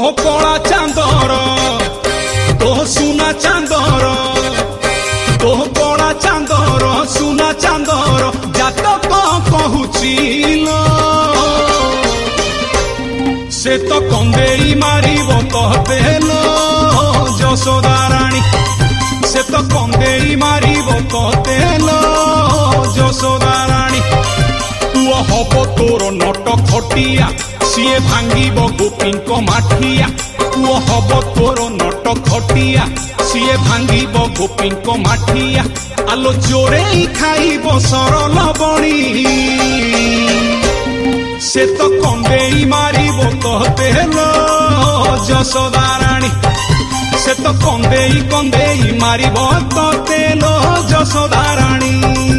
कला चांदर तो सुना चांदर तो कला चांदर सुना चांदर जातक कहूचिल से तो कंदेई मारिब कहतेल यशोदा रानी से तो कंदेई मारिब कहतेल यशोदा रानी पुओ हब तोर नट खटिया सीए भांगिब गोपींक माठिया पुओ हब तोर नट खटिया सीए भांगिब गोपींक माठिया आलो जोरे खाइब सरल बणी से तो कंदेई मारिब कहतेल यशोदा रानी से तो कंदेई कंदेई मारिब कहतेल यशोदा रानी।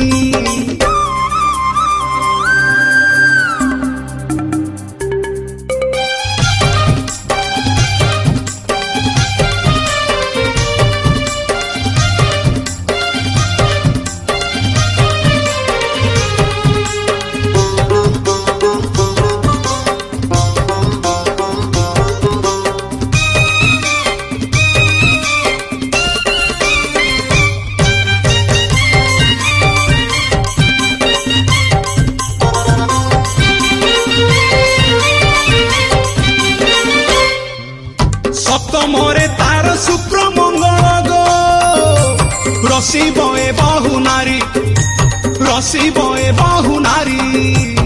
सप्तमरे तार शुक्र मंगल गो रसी बए बाहु नारी रसी बए बाहु नारी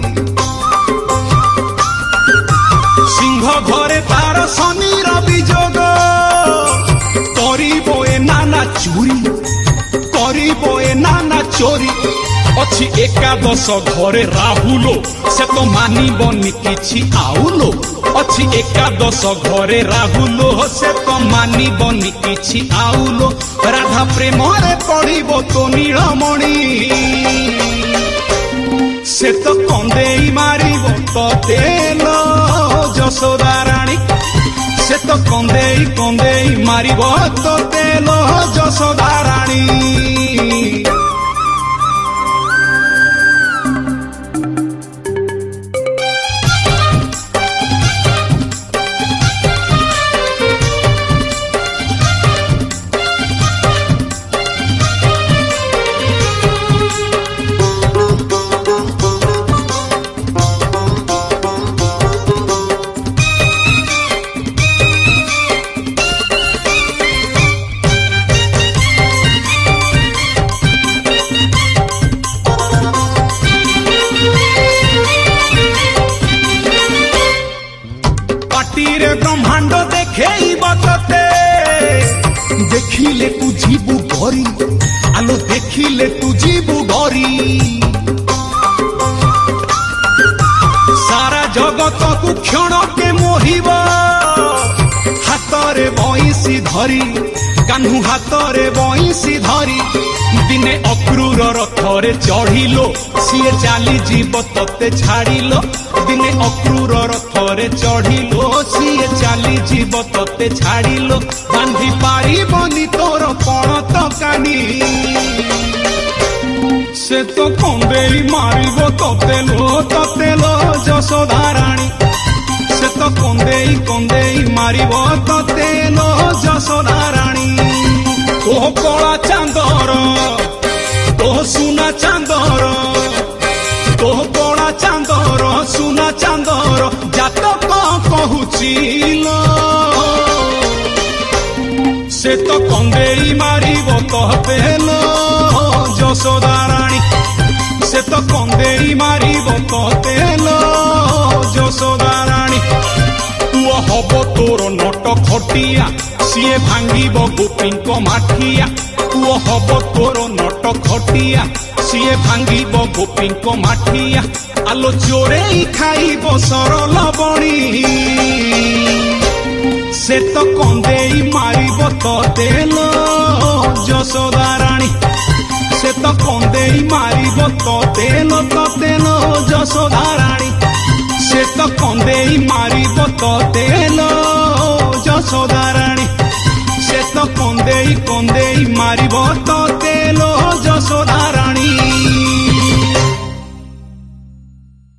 सिंह घरे तार शनि रवि जोग करिबे नाना चोरी करिबे नाना चोरी अच्छी एकादश घरे राहुलो से तो मानिबनी किछि आउलो अच्छी एकादश घरे राहुलो से तो मानिबनी किछि आउलो राधा प्रेम रे पड़िबो तो नीलमणि से तो कंदेई मारिबो तो तेल यशोदा रानी से तो कंदेई कंदेई मारिबो तो तेल यशोदा रानी। ब्रह्मांड देखे बतते देखिले तू जीवु गरी आलो देखिले तू जीवु गरी सारा जगत को क्षण के मोहिब हाथ रे बईसी धरी कान्हू हाथ रे बईसी धरी दिने अक्रूर रथरे चढ़िलो सीए चली जीव तते छाड़िलो दिने अक्रूर रथरे चढ़िलो सीए चली जीव तते छाड़िलो बांधी पारिबनी तोर पणत कानी से तो कंदेई मारिबो ततेलो यशोदा रानी से तो कंदेई कंदेई मारिबो ततेलो यशोदा रानी। तो कला चांदर तो सुना चांदर तो कला चांदर सुना चांदर जातक कहूचिल से तो कंदेई मारिब कहतेल यशोदा रानी से तो कंदेई मारिब कहतेल यशोदा रानी पुओ हब तोर नट खटिया सीए भांगिब गोपींक माठिया पुओ हब तोर नट खटिया सीए भांगिब गोपींक माठिया आलो जोरे खाइब सरल बणी से तो कंदेई मारिब ततेल यशोदा रानी से तो कंदेई मारिब ततेल यशोदा रानी से तो कंदेई मारिब ततेल यशोदा रानी से तो कंदेई कंदेई मारिब ततेल यशोदा